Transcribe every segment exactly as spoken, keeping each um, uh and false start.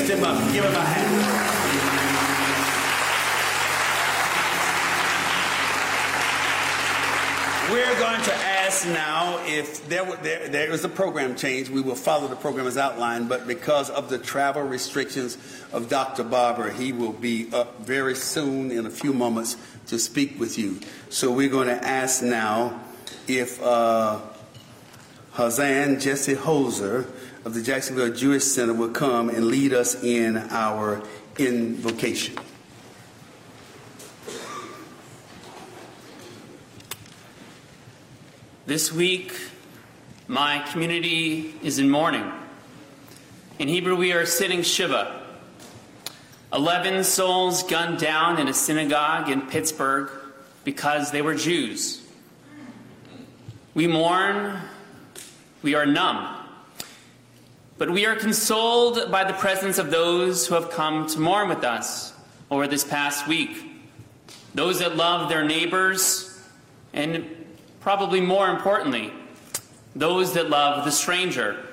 lift him up. Give him a hand. We're going to ask now if there, there, there is a program change. We will follow the program as outlined, but because of the travel restrictions of Doctor Barber, he will be up very soon in a few moments to speak with you. So we're going to ask now if uh, Hazan Jesse Holzer of the Jacksonville Jewish Center will come and lead us in our invocation. This week, my community is in mourning. In Hebrew, we are sitting Shiva. Eleven souls gunned down in a synagogue in Pittsburgh because they were Jews. We mourn, we are numb, but we are consoled by the presence of those who have come to mourn with us over this past week. Those that love their neighbors, and probably more importantly, those that love the stranger.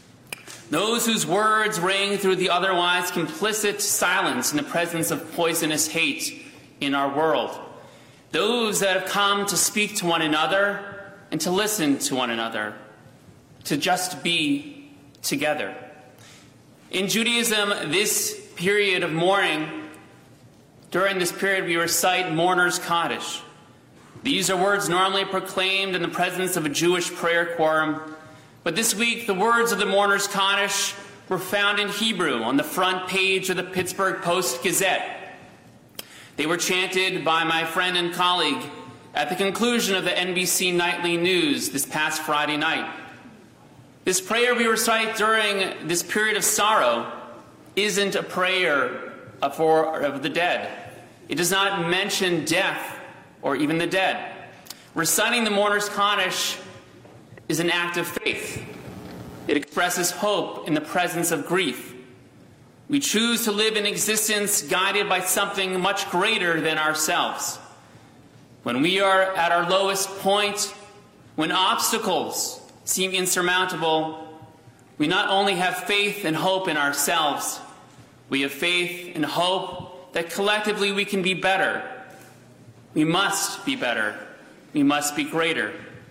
Those whose words ring through the otherwise complicit silence in the presence of poisonous hate in our world. Those that have come to speak to one another and to listen to one another, to just be together. In Judaism, this period of mourning, during this period we recite Mourner's Kaddish. These are words normally proclaimed in the presence of a Jewish prayer quorum, but this week the words of the Mourner's Kaddish were found in Hebrew on the front page of the Pittsburgh Post-Gazette. They were chanted by my friend and colleague at the conclusion of the N B C Nightly News this past Friday night. This prayer we recite during this period of sorrow isn't a prayer for of the dead. It does not mention death or even the dead. Reciting the Mourner's Kaddish is an act of faith. It expresses hope in the presence of grief. We choose to live in existence guided by something much greater than ourselves. When we are at our lowest point, when obstacles seem insurmountable, we not only have faith and hope in ourselves, we have faith and hope that collectively we can be better. We must be better. We must be greater.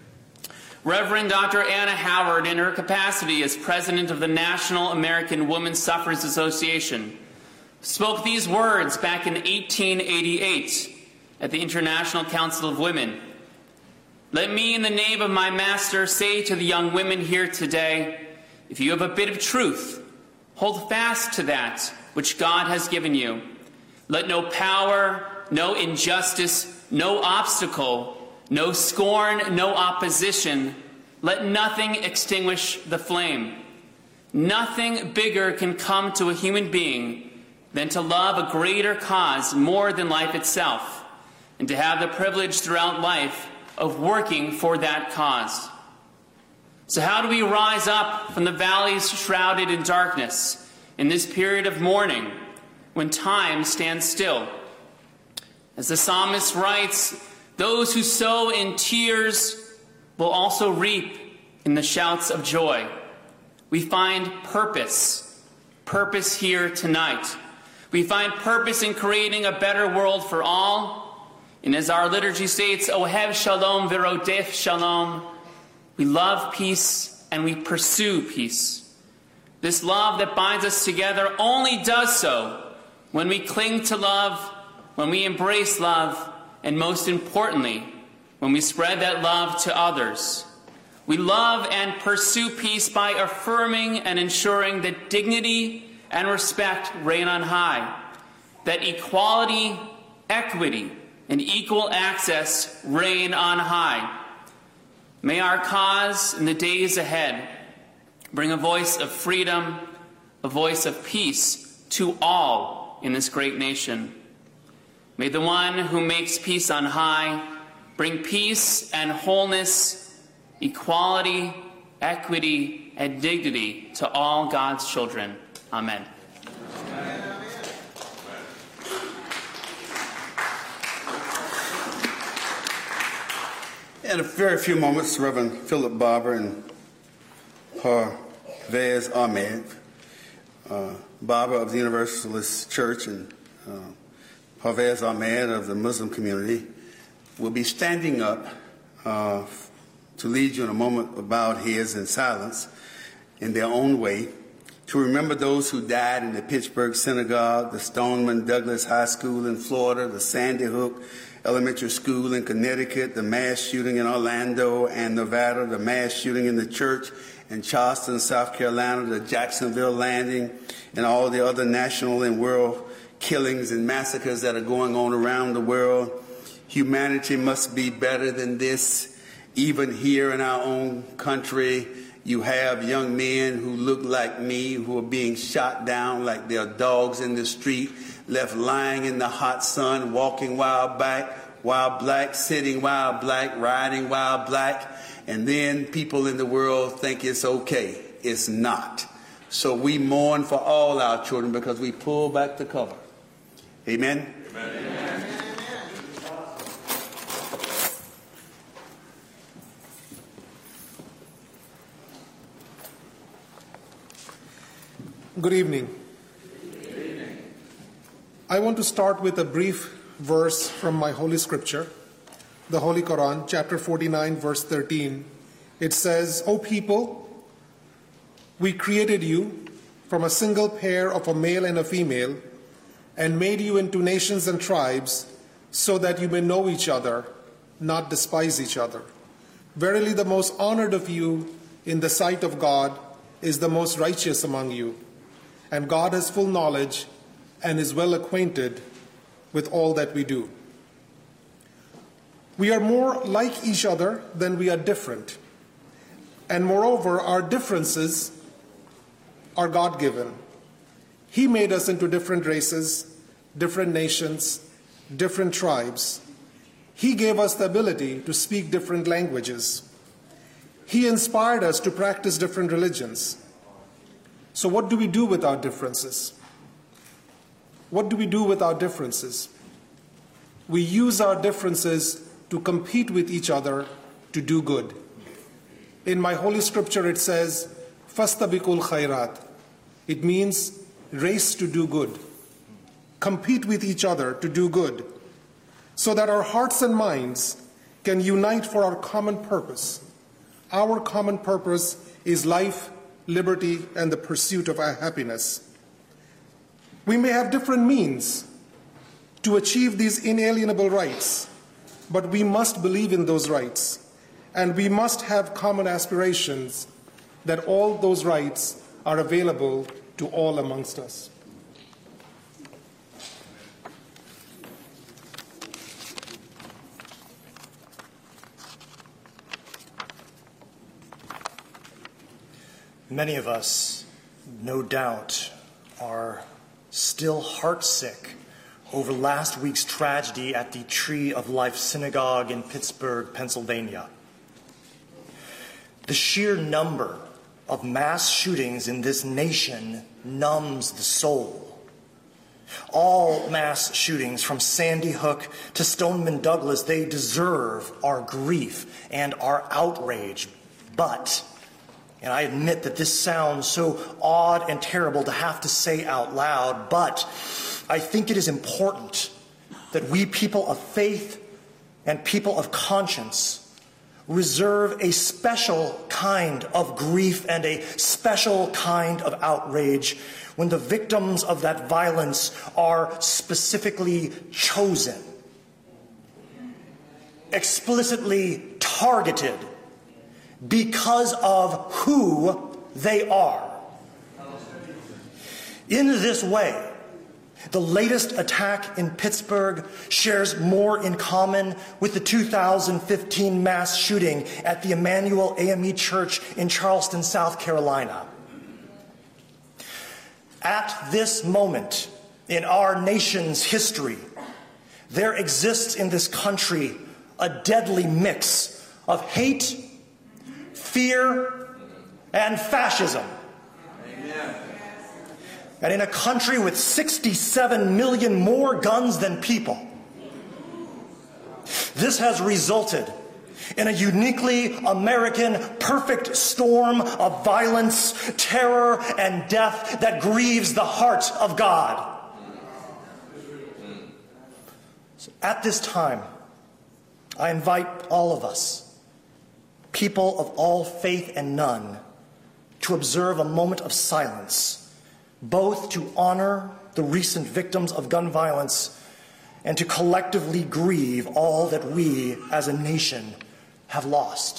Reverend Doctor Anna Howard, in her capacity as president of the National American Women's Suffrage Association, spoke these words back in eighteen eighty-eight at the International Council of Women. Let me, in the name of my master, say to the young women here today, if you have a bit of truth, hold fast to that which God has given you. Let no power, no injustice, no obstacle, no scorn, no opposition, let nothing extinguish the flame. Nothing bigger can come to a human being than to love a greater cause more than life itself, and to have the privilege throughout life of working for that cause. So how do we rise up from the valleys shrouded in darkness in this period of mourning when time stands still? As the psalmist writes, those who sow in tears will also reap in the shouts of joy. We find purpose, purpose here tonight. We find purpose in creating a better world for all. And as our liturgy states, Ohev Shalom V'rodef Shalom, we love peace and we pursue peace. This love that binds us together only does so when we cling to love, when we embrace love, and most importantly, when we spread that love to others. We love and pursue peace by affirming and ensuring that dignity and respect reign on high, that equality, equity, and equal access reign on high. May our cause in the days ahead bring a voice of freedom, a voice of peace to all in this great nation. May the one who makes peace on high bring peace and wholeness, equality, equity, and dignity to all God's children. Amen. Amen. In a very few moments, Reverend Philip Barber and Parvez Ahmed uh, Barber of the Universalist Church and uh, Parvez Ahmed of the Muslim community will be standing up uh, to lead you in a moment of bowed heads and silence in their own way, to remember those who died in the Pittsburgh Synagogue, the Stoneman Douglas High School in Florida, the Sandy Hook Elementary School in Connecticut, the mass shooting in Orlando and Nevada, the mass shooting in the church in Charleston, South Carolina, the Jacksonville landing, and all the other national and world killings and massacres that are going on around the world. Humanity must be better than this. Even here in our own country, you have young men who look like me who are being shot down like they're dogs in the street, left lying in the hot sun, walking while black, while black, sitting while black, riding while black, and then people in the world think it's okay. It's not. So we mourn for all our children because we pull back the cover. Amen? Amen. Amen. Good evening. Good evening. I want to start with a brief verse from my Holy Scripture, the Holy Quran, chapter forty-nine, verse thirteen. It says, "O people, we created you from a single pair of a male and a female, and made you into nations and tribes, so that you may know each other, not despise each other. Verily, the most honored of you in the sight of God is the most righteous among you. And God has full knowledge and is well acquainted with all that we do." We are more like each other than we are different. And moreover, our differences are God-given. He made us into different races, different nations, different tribes. He gave us the ability to speak different languages. He inspired us to practice different religions. So what do we do with our differences? What do we do with our differences? We use our differences to compete with each other to do good. In my Holy Scripture it says, "Fastabikul khairat." It means race to do good. Compete with each other to do good, so that our hearts and minds can unite for our common purpose. Our common purpose is life, liberty, and the pursuit of our happiness. We may have different means to achieve these inalienable rights, but we must believe in those rights, and we must have common aspirations that all those rights are available to all amongst us. Many of us, no doubt, are still heartsick over last week's tragedy at the Tree of Life Synagogue in Pittsburgh, Pennsylvania. The sheer number of mass shootings in this nation numbs the soul. All mass shootings, from Sandy Hook to Stoneman Douglas, they deserve our grief and our outrage. But, and I admit that this sounds so odd and terrible to have to say out loud, but I think it is important that we people of faith and people of conscience reserve a special kind of grief and a special kind of outrage when the victims of that violence are specifically chosen, explicitly targeted because of who they are. In this way, the latest attack in Pittsburgh shares more in common with the two thousand fifteen mass shooting at the Emmanuel A M E Church in Charleston, South Carolina. At this moment in our nation's history, there exists in this country a deadly mix of hate, fear, and fascism. Amen. And in a country with sixty-seven million more guns than people, this has resulted in a uniquely American perfect storm of violence, terror, and death that grieves the heart of God. So at this time, I invite all of us, people of all faith and none, to observe a moment of silence, both to honor the recent victims of gun violence and to collectively grieve all that we as a nation have lost.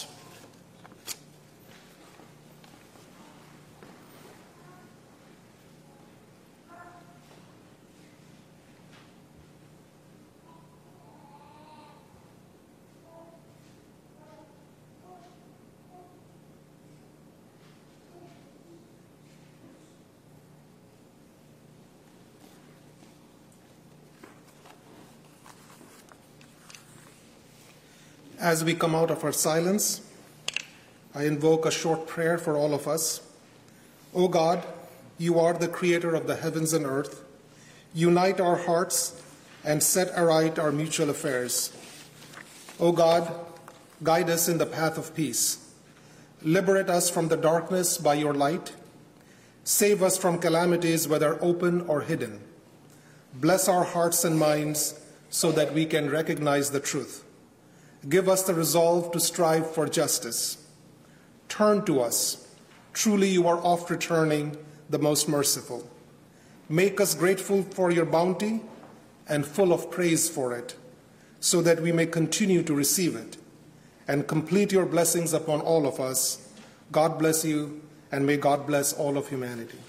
As we come out of our silence, I invoke a short prayer for all of us. O God, you are the creator of the heavens and earth. Unite our hearts and set aright our mutual affairs. O God, guide us in the path of peace. Liberate us from the darkness by your light. Save us from calamities, whether open or hidden. Bless our hearts and minds so that we can recognize the truth. Give us the resolve to strive for justice. Turn to us. Truly you are oft returning, the most merciful. Make us grateful for your bounty and full of praise for it, so that we may continue to receive it and complete your blessings upon all of us. God bless you, and may God bless all of humanity.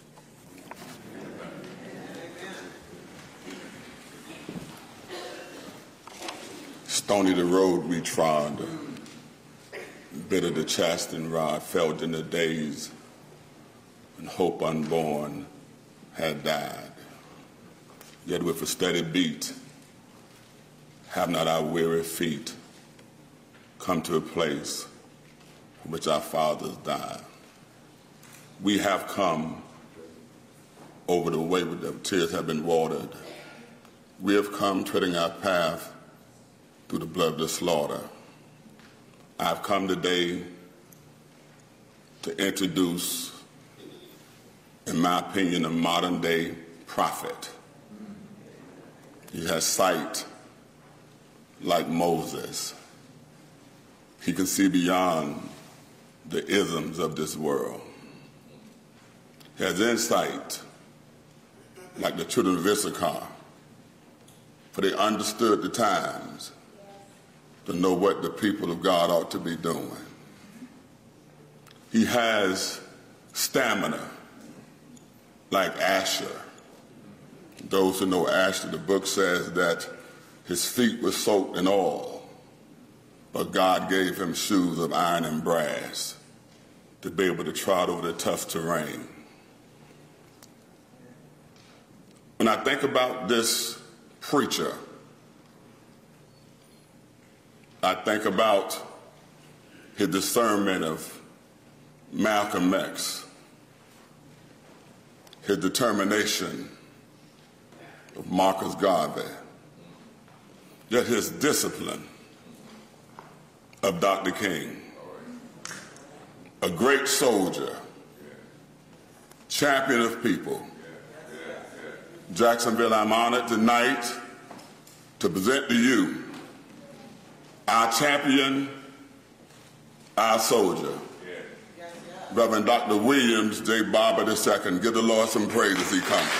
Stony the road we trod, bitter the chastening rod, felt in the days when hope unborn had died. Yet with a steady beat, have not our weary feet come to a place from which our fathers died. We have come over the way where the tears have been watered. We have come treading our path through the blood of the slaughter. I've come today to introduce, in my opinion, a modern day prophet. He has sight like Moses. He can see beyond the isms of this world. He has insight like the children of Issachar, for they understood the times to know what the people of God ought to be doing. He has stamina like Asher. Those who know Asher, the book says that his feet were soaked in oil, but God gave him shoes of iron and brass to be able to trot over the tough terrain. When I think about this preacher, I think about his discernment of Malcolm X, his determination of Marcus Garvey, yet his discipline of Doctor King, a great soldier, champion of people. Jacksonville, I'm honored tonight to present to you our champion, our soldier, Reverend Doctor Williams J. Barber the Second. Give the Lord some praise as he comes.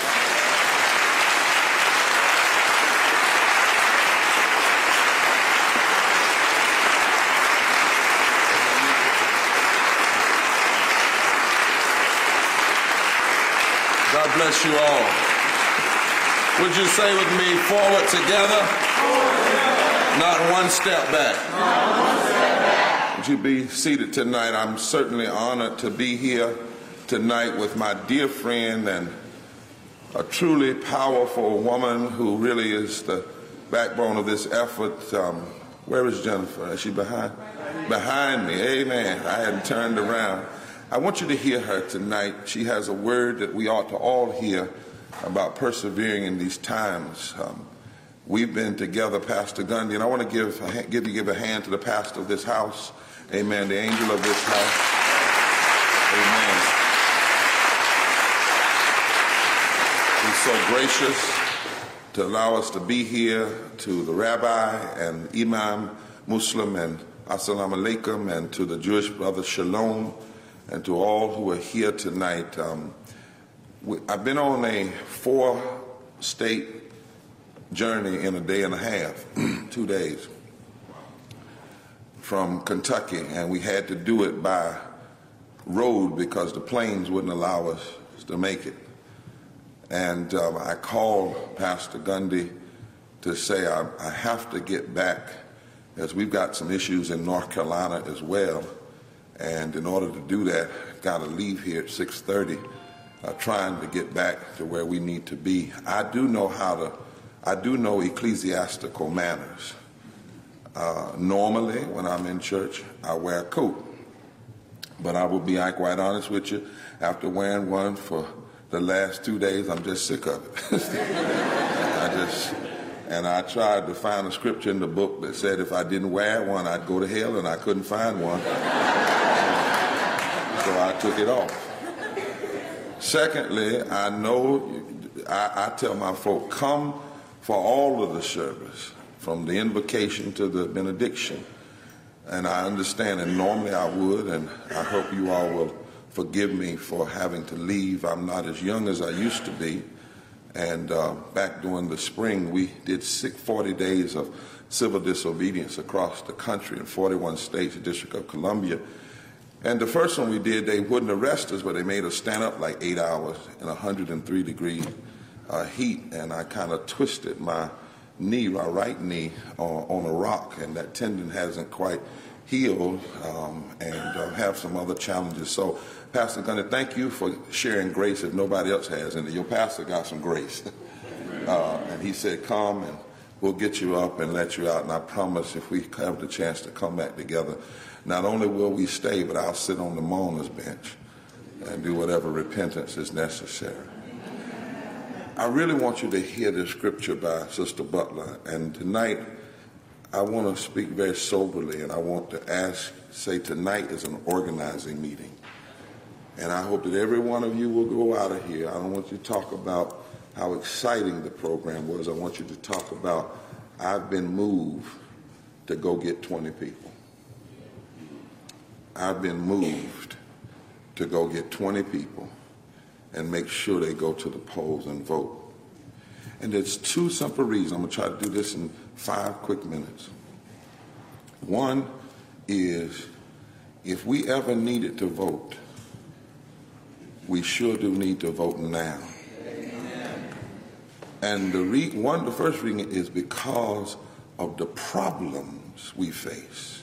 God bless you all. Would you say with me, forward together, not one step back. Not one step back. Would you be seated tonight? I'm certainly honored to be here tonight with my dear friend and a truly powerful woman who really is the backbone of this effort. Um, where is Jennifer? Is she behind? Behind me. Amen. I hadn't turned around. I want you to hear her tonight. She has a word that we ought to all hear about persevering in these times. Um, We've been together, Pastor Gundy, and I want to give a, give you give a hand to the pastor of this house. Amen. The angel of this house. Amen. He's so gracious to allow us to be here, to the rabbi and Imam Muslim and Assalamu alaikum, and to the Jewish brother Shalom, and to all who are here tonight. Um, we, I've been on a four-state journey in a day and a half, two days, from Kentucky, and we had to do it by road because the planes wouldn't allow us to make it. And um, I called Pastor Gundy to say I, I have to get back, as we've got some issues in North Carolina as well. And in order to do that, I've got to leave here at six thirty, uh, trying to get back to where we need to be. I do know how to, I do know ecclesiastical manners. Uh, normally, when I'm in church, I wear a coat. But I will be quite honest with you, after wearing one for the last two days, I'm just sick of it. I just, and I tried to find a scripture in the book that said if I didn't wear one, I'd go to hell, and I couldn't find one. So I took it off. Secondly, I know, I, I tell my folk, come for all of the service, from the invocation to the benediction. And I understand, and normally I would, and I hope you all will forgive me for having to leave. I'm not as young as I used to be. And uh, back during the spring, we did forty days of civil disobedience across the country in forty-one states, the District of Columbia. And the first one we did, they wouldn't arrest us, but they made us stand up like eight hours in one hundred three degree uh, heat. And I kind of twisted my knee, my right knee, on, on a rock, and that tendon hasn't quite healed, um, and uh, have some other challenges. So, Pastor Gundy, thank you for sharing grace if nobody else has, and your pastor got some grace. Uh, and he said, come and we'll get you up and let you out. And I promise if we have the chance to come back together, not only will we stay, but I'll sit on the mourner's bench and do whatever repentance is necessary. I really want you to hear this scripture by Sister Butler. And tonight, I want to speak very soberly, and I want to ask, say tonight is an organizing meeting. And I hope that every one of you will go out of here. I don't want you to talk about how exciting the program was. I want you to talk about, I've been moved to go get twenty people. I've been moved to go get twenty people and make sure they go to the polls and vote. And there's two simple reasons. I'm going to try to do this in five quick minutes. One is, if we ever needed to vote, we sure do need to vote now. Amen. And the re- one, the first reason is because of the problems we face.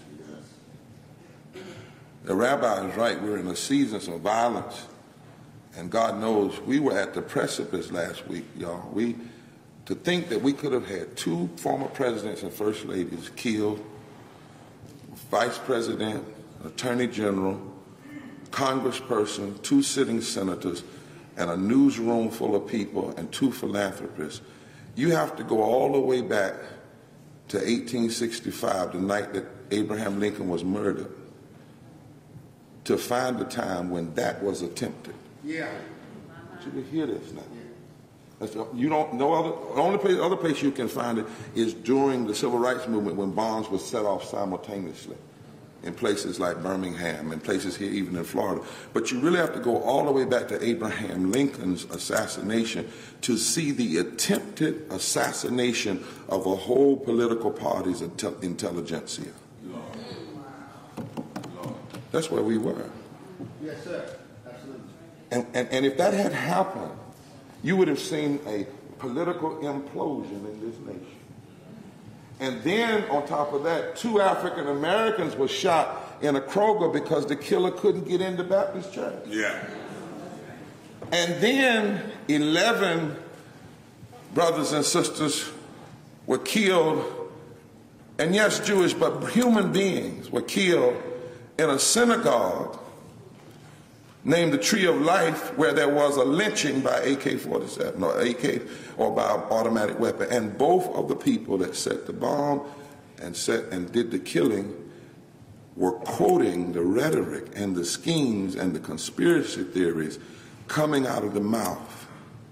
The rabbi is right. We're in a season of violence. And God knows we were at the precipice last week, y'all. We, to think that we could have had two former presidents and first ladies killed, vice president, attorney general, congressperson, two sitting senators, and a newsroom full of people and two philanthropists. You have to go all the way back to eighteen sixty-five, the night that Abraham Lincoln was murdered, to find a time when that was attempted. Yeah. You can hear this now. That's, you don't no other the only place other place you can find it is during the civil rights movement, when bombs were set off simultaneously in places like Birmingham and places here even in Florida. But you really have to go all the way back to Abraham Lincoln's assassination to see the attempted assassination of a whole political party's intel- intelligentsia. Lord. Lord. That's where we were. Yes, sir. Absolutely. And, and, and if that had happened, you would have seen a political implosion in this nation. And then, on top of that, two African Americans were shot in a Kroger because the killer couldn't get into Baptist church. Yeah. And then, eleven brothers and sisters were killed, and yes, Jewish, but human beings were killed in a synagogue named the Tree of Life, where there was a lynching by A K forty-seven or A K or by automatic weapon. And both of the people that set the bomb and set and did the killing were quoting the rhetoric and the schemes and the conspiracy theories coming out of the mouth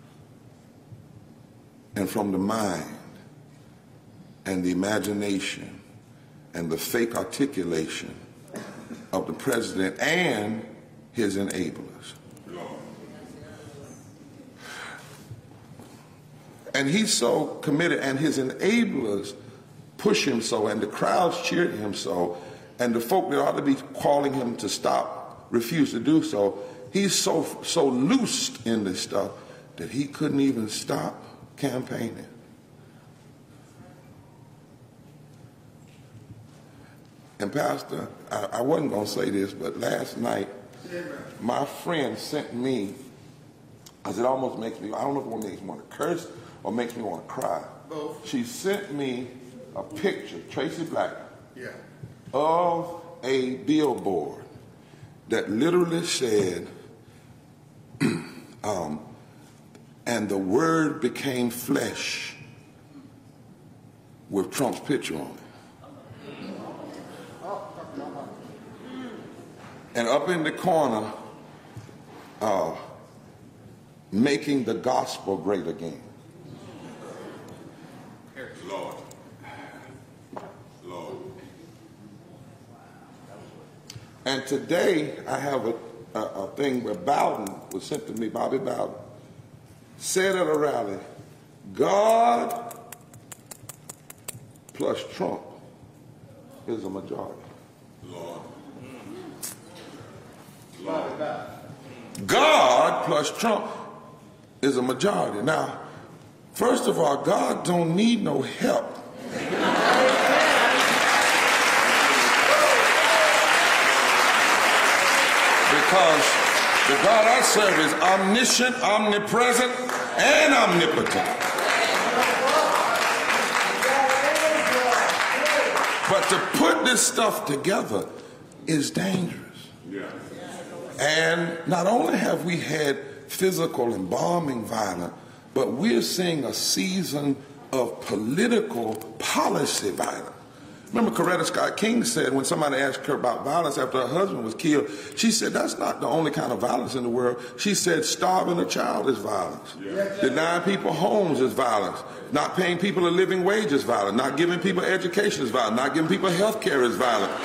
and from the mind and the imagination and the fake articulation of the president and his enablers. And he's so committed, and his enablers push him so, and the crowds cheer him so, and the folk that ought to be calling him to stop refuse to do so. He's so so loosed in this stuff that he couldn't even stop campaigning. And Pastor, I, I wasn't going to say this, but last night, my friend sent me, as it almost makes me, I don't know if it makes me want to curse or makes me want to cry. Both. She sent me a picture, Tracy Black, Yeah. of a billboard that literally said, um, and the word became flesh, with Trump's picture on it. And up in the corner, uh, making the gospel great again. Lord. Lord. And today I have a, a, a thing where Bowden was sent to me, Bobby Bowden, said at a rally, God plus Trump is a majority. Lord. God plus Trump is a majority. Now, first of all, God don't need no help. Because the God I serve is omniscient, omnipresent, and omnipotent. But to put this stuff together is dangerous. Yeah. And not only have we had physical and bombing violence, but we're seeing a season of political policy violence. Remember Coretta Scott King said when somebody asked her about violence after her husband was killed, she said that's not the only kind of violence in the world. She said starving a child is violence. Yeah. Denying people homes is violence. Not paying people a living wage is violence. Not giving people education is violence. Not giving people health care is violence.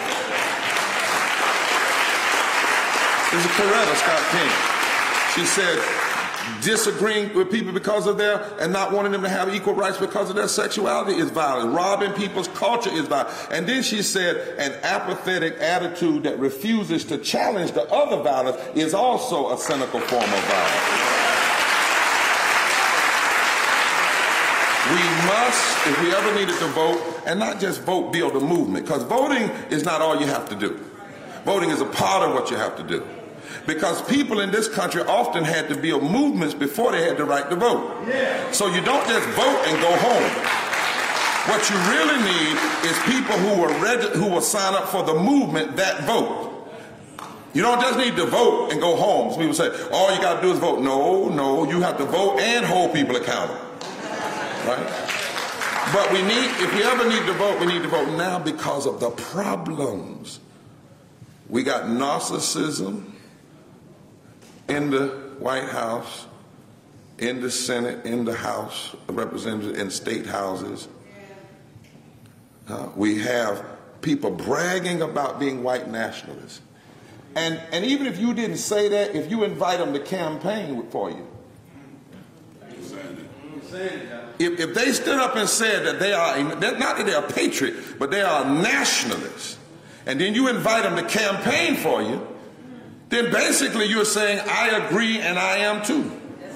This is Coretta Scott King. She said disagreeing with people because of their, and not wanting them to have equal rights because of their sexuality is violent. Robbing people's culture is violent. And then she said an apathetic attitude that refuses to challenge the other violence is also a cynical form of violence. We must, if we ever needed to vote, and not just vote, build a movement, because voting is not all you have to do. Voting is a part of what you have to do. Because people in this country often had to build movements before they had the right to vote. Yeah. So you don't just vote and go home. What you really need is people who will, reg- who will sign up for the movement that vote. You don't just need to vote and go home. Some people say, all you got to do is vote. No, no, you have to vote and hold people accountable. Right? But we need, if we ever need to vote, we need to vote now because of the problems. We got narcissism in the White House, in the Senate, in the House of Representatives, in state houses. Uh, we have people bragging about being white nationalists. And, and even if you didn't say that, if you invite them to campaign for you, if, if they stood up and said that they are, not that they're a patriot, but they are nationalists, and then you invite them to campaign for you, then basically you're saying, I agree and I am too.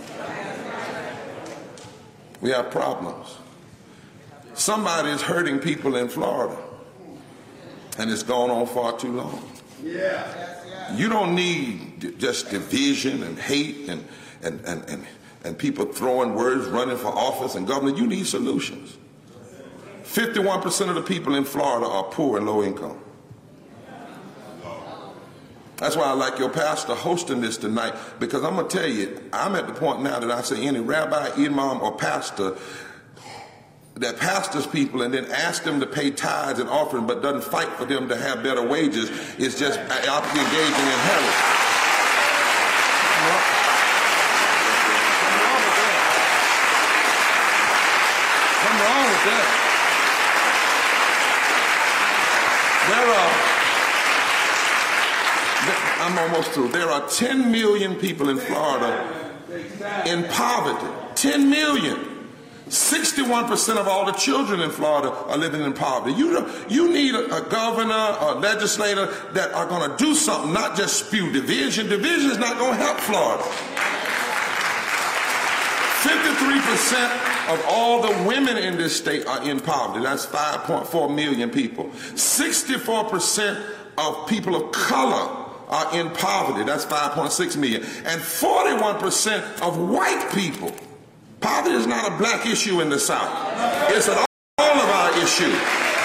We have problems. Somebody is hurting people in Florida, and it's gone on far too long. Yeah. You don't need just division and hate and, and, and, and, and people throwing words, running for office and government. You need solutions. fifty-one percent of the people in Florida are poor and low income. That's why I like your pastor hosting this tonight, because I'm going to tell you, I'm at the point now that I say any rabbi, imam, or pastor that pastors people and then asks them to pay tithes and offering but doesn't fight for them to have better wages is just engaging in heresy. What's wrong with that? There are, I'm almost through. There are ten million people in Florida in poverty. ten million. sixty-one percent of all the children in Florida are living in poverty. You, you need a, a governor, a legislator that are going to do something, not just spew division. Division is not going to help Florida. fifty-three percent of all the women in this state are in poverty. That's five point four million people. sixty-four percent of people of color are in poverty. That's five point six million. And forty-one percent of white people. Poverty is not a black issue in the South. It's an all of our issue.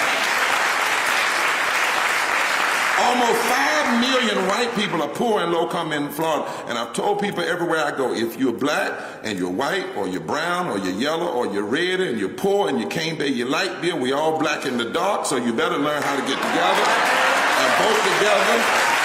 Almost five million white people are poor and low income in Florida. And I've told people everywhere I go, if you're black and you're white or you're brown or you're yellow or you're red and you're poor and you can't pay your light bill, we all black in the dark, so you better learn how to get together and vote together.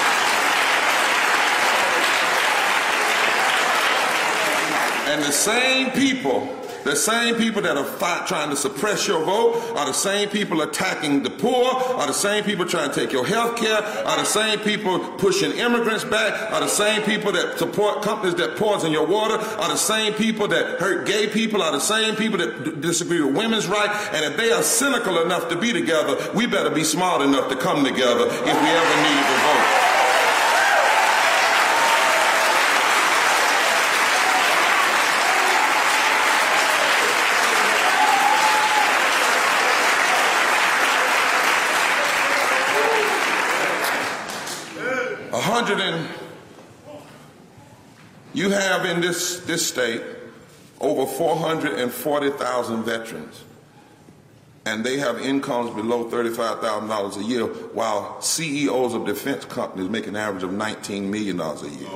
And the same people, the same people that are fight, trying to suppress your vote are the same people attacking the poor, are the same people trying to take your health care, are the same people pushing immigrants back, are the same people that support companies that poison your water, are the same people that hurt gay people, are the same people that d- disagree with women's rights. And if they are cynical enough to be together, we better be smart enough to come together if we ever need to vote. And you have in this, this state over four hundred forty thousand veterans, and they have incomes below thirty-five thousand dollars a year, while C E Os of defense companies make an average of nineteen million dollars a year.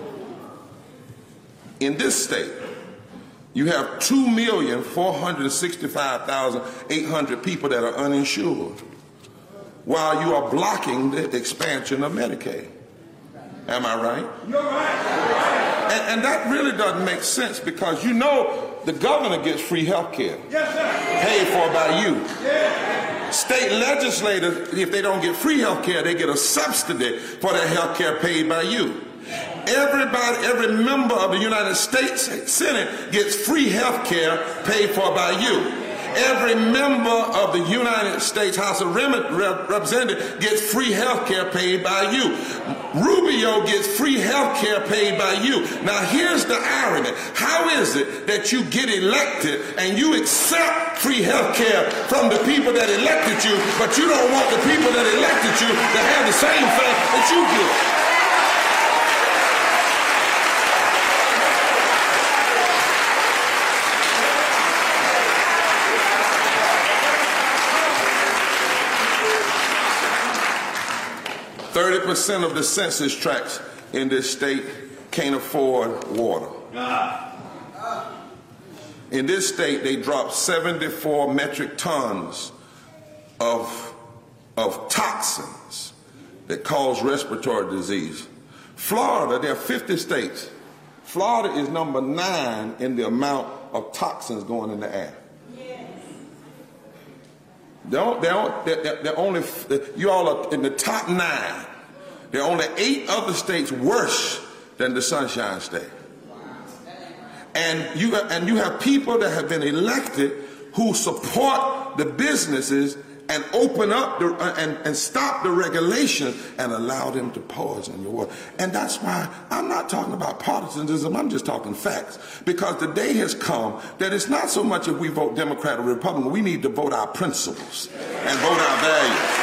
In this state, you have two million four hundred sixty-five thousand eight hundred people that are uninsured, while you are blocking the expansion of Medicaid. Am I right? You're right. And, and that really doesn't make sense, because you know the governor gets free health care. Yes, sir. Paid for by you. Yes. State legislators, if they don't get free health care, they get a subsidy for their health care paid by you. Everybody, every member of the United States Senate gets free health care paid for by you. Every member of the United States House of Representatives gets free health care paid by you. Rubio gets free health care paid by you. Now here's the irony. How is it that you get elected and you accept free health care from the people that elected you, but you don't want the people that elected you to have the same thing that you get? thirty percent of the census tracts in this state can't afford water. In this state, they dropped seventy-four metric tons of, of toxins that cause respiratory disease. Florida, there are fifty states. Florida is number nine in the amount of toxins going in the air. They're, they're, they're, they're only, you all are in the top nine. There are only eight other states worse than the Sunshine State. And you, and you have people that have been elected who support the businesses and open up the, uh, and, and stop the regulation and allow them to poison your water. And that's why I'm not talking about partisanism, I'm just talking facts. Because the day has come that it's not so much if we vote Democrat or Republican, we need to vote our principles and vote our values.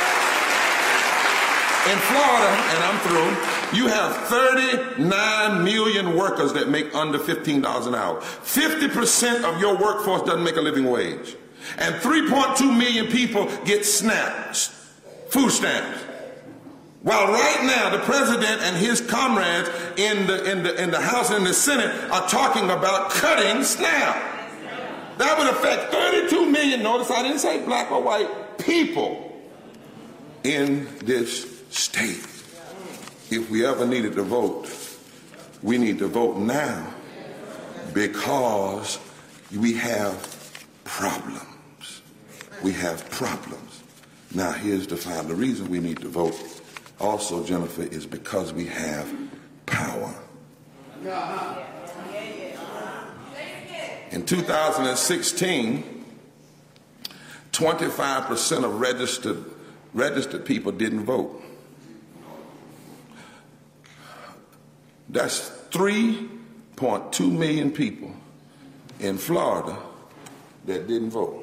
In Florida, and I'm through, you have thirty-nine million workers that make under fifteen dollars an hour. fifty percent of your workforce doesn't make a living wage. And three point two million people get SNAP, food stamps. While right now the president and his comrades in the, in the, in the House and the Senate are talking about cutting SNAP. That would affect thirty-two million, notice I didn't say black or white, people in this state. If we ever needed to vote, we need to vote now because we have problems. We have problems. Now here's the final reason we need to vote. Also, Jennifer, is because we have power. In two thousand sixteen, twenty-five percent of registered, registered people didn't vote. That's three point two million people in Florida that didn't vote.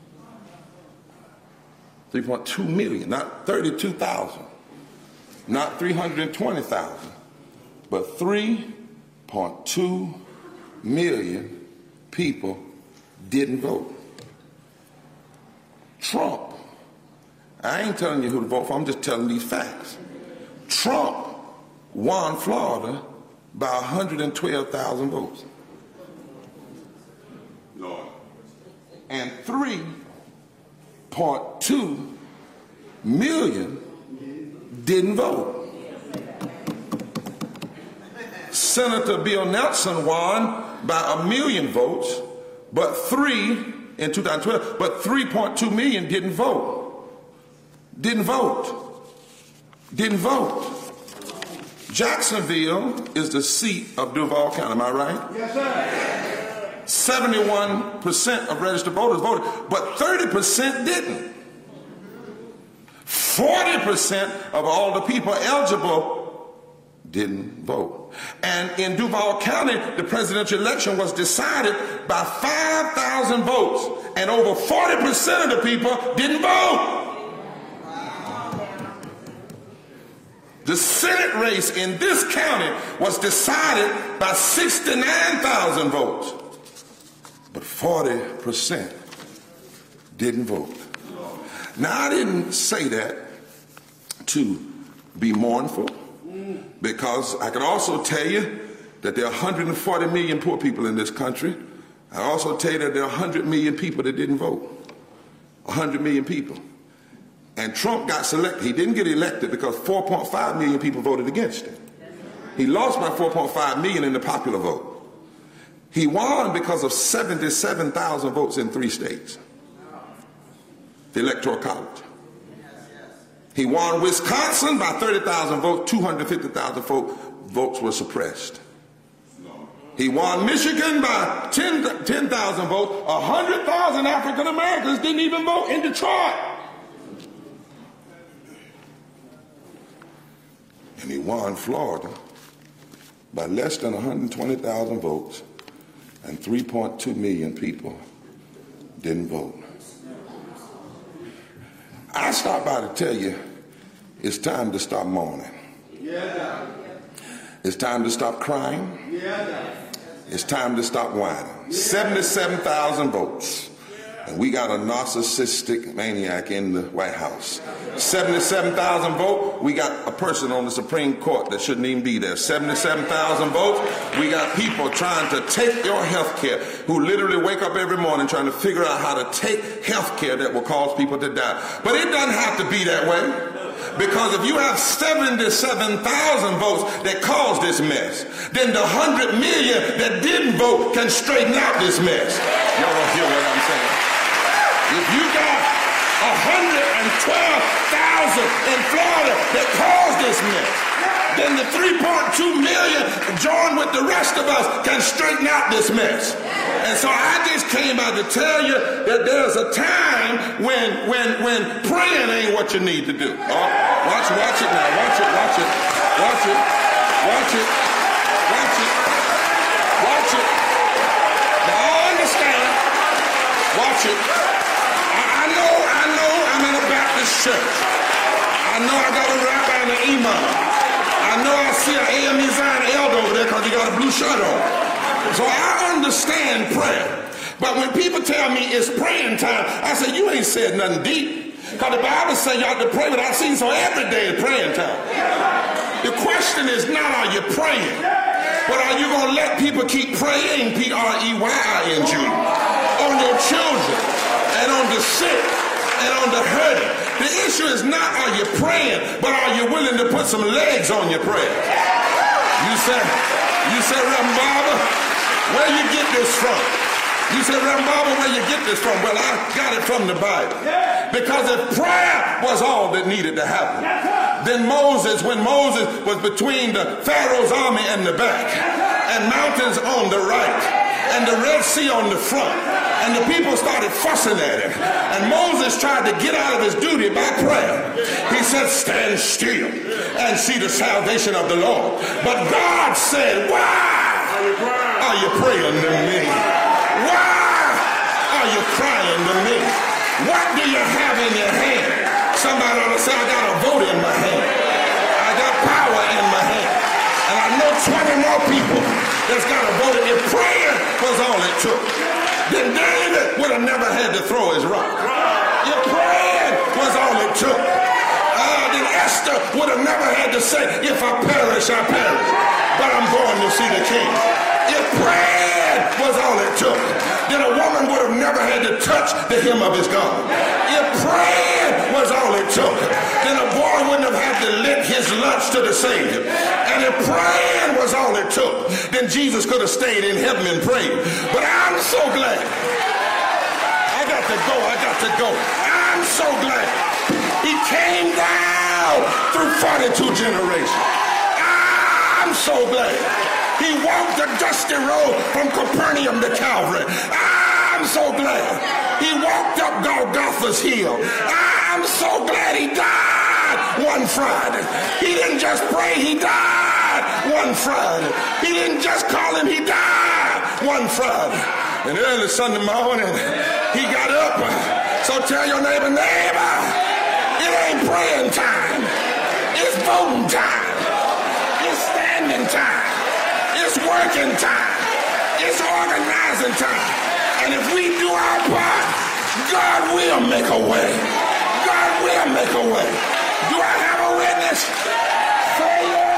three point two million, not thirty-two thousand, not three hundred twenty thousand, but three point two million people didn't vote. Trump, I ain't telling you who to vote for, I'm just telling these facts. Trump won Florida by one hundred twelve thousand votes. Lord. And three point two million didn't vote. Senator Bill Nelson won by a million votes, but three in two thousand twelve, but three point two million didn't vote. Didn't vote. Didn't vote. Jacksonville is the seat of Duval County, am I right? Yes, sir. seventy-one percent of registered voters voted, but thirty percent didn't. forty percent of all the people eligible didn't vote. And in Duval County, the presidential election was decided by five thousand votes, and over forty percent of the people didn't vote. The Senate race in this county was decided by sixty-nine thousand votes, but forty percent didn't vote. Now, I didn't say that to be mournful, because I can also tell you that there are one hundred forty million poor people in this country. I also tell you that there are one hundred million people that didn't vote. one hundred million people. And Trump got selected. He didn't get elected because four point five million people voted against him. He lost by four point five million in the popular vote. He won because of seventy-seven thousand votes in three states. The Electoral College. He won Wisconsin by thirty thousand votes, two hundred fifty thousand vote, votes were suppressed. He won Michigan by ten thousand votes, one hundred thousand African Americans didn't even vote in Detroit. And he won Florida by less than one hundred twenty thousand votes, and three point two million people didn't vote. I stopped by to tell you it's time to stop mourning. Yeah. It's time to stop crying. Yeah. It's time to stop whining. Yeah. seventy-seven thousand votes. And we got a narcissistic maniac in the White House. seventy-seven thousand votes, we got a person on the Supreme Court that shouldn't even be there. seventy-seven thousand votes, we got people trying to take your health care, who literally wake up every morning trying to figure out how to take health care that will cause people to die. But it doesn't have to be that way. Because if you have seventy-seven thousand votes that caused this mess, then the one hundred million that didn't vote can straighten out this mess. Y'all don't hear what I'm saying? If you got one hundred twelve thousand in Florida that caused this mess, then the three point two million joined with the rest of us can straighten out this mess. And so I just came out to tell you that there's a time when when when praying ain't what you need to do. Oh, watch, watch it now. Watch it, watch it, watch it, watch it, watch it, watch it. Now I understand. Watch it. I, I know, I know I'm in a Baptist church. I know I got a rabbi and an imam. I know I see an A M E Zion elder over there because he got a blue shirt on. So I understand prayer. But when people tell me it's praying time, I say, you ain't said nothing deep. Because the Bible says you ought to pray without ceasing, so every day is praying time. The question is not are you praying, but are you going to let people keep praying, P R E Y I N G, on your children and on the sick and on the hurting? The issue is not are you praying, but are you willing to put some legs on your prayer? You say, you say, Reverend Barber, where you get this from? You say, Reverend Barber, where you get this from? Well, I got it from the Bible. Because if prayer was all that needed to happen, then Moses, when Moses was between the Pharaoh's army and the back, and mountains on the right, and the Red Sea on the front, and the people started fussing at him, and Moses tried to get out of his duty by prayer. He said, stand still and see the salvation of the Lord. But God said, why are you praying to me? Why are you crying to me? What do you have in your hand? Somebody ought to say, I got a vote in my hand. I got power in my hand. And I know twenty more people that's got a vote. If prayer was all it took, then David would have never had to throw his rock. If prayer was all it took, uh, then Esther would have never had to say, if I perish, I perish, but I'm going to see the king. If prayer was all it took, then a woman would have never had to touch the hem of his garment. If prayer was all it took, then a boy wouldn't have had to lick his lunch to the Savior. And if prayer was all it took, then Jesus could have stayed in heaven and prayed. But I'm so glad. I got to go, I got to go. I'm so glad he came down through forty-two generations. I'm so glad he walked the dusty road from Capernaum to Calvary. I'm so glad he walked up Golgotha's hill. I'm so glad he died one Friday. He didn't just pray, he died one Friday. He didn't just call him, he died one Friday. And early Sunday morning, he got up. So tell your neighbor, neighbor, it ain't praying time. It's voting time. It's standing time. It's working time. It's organizing time. And if we do our part, God will make a way. God will make a way. Do I have a witness? Say yeah.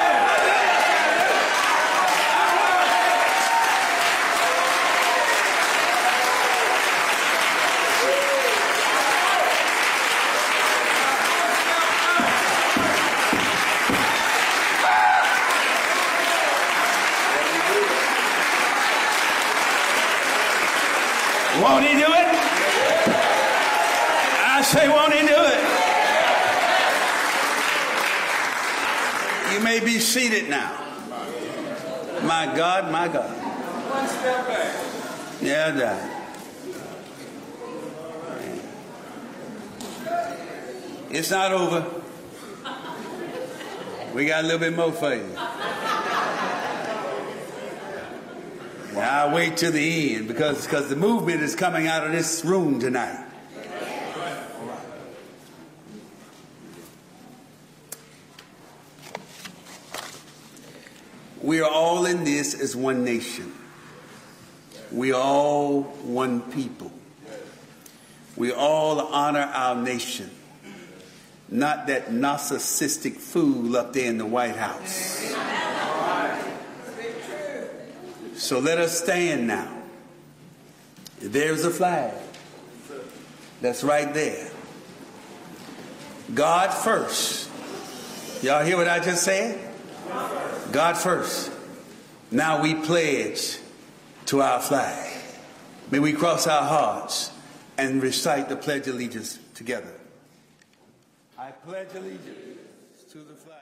Won't he do it? I say, won't he do it? You may be seated now. My God, my God. One step back. Yeah, Dad. It's not over. We got a little bit more for you. I'll wait till the end because because the movement is coming out of this room tonight. We are all in this as one nation. We are all one people. We all honor our nation. Not that narcissistic fool up there in the White House. So let us stand now. There's a flag. That's right there. God first. Y'all hear what I just said? God first. Now we pledge to our flag. May we cross our hearts and recite the Pledge of Allegiance together. I pledge allegiance to the flag.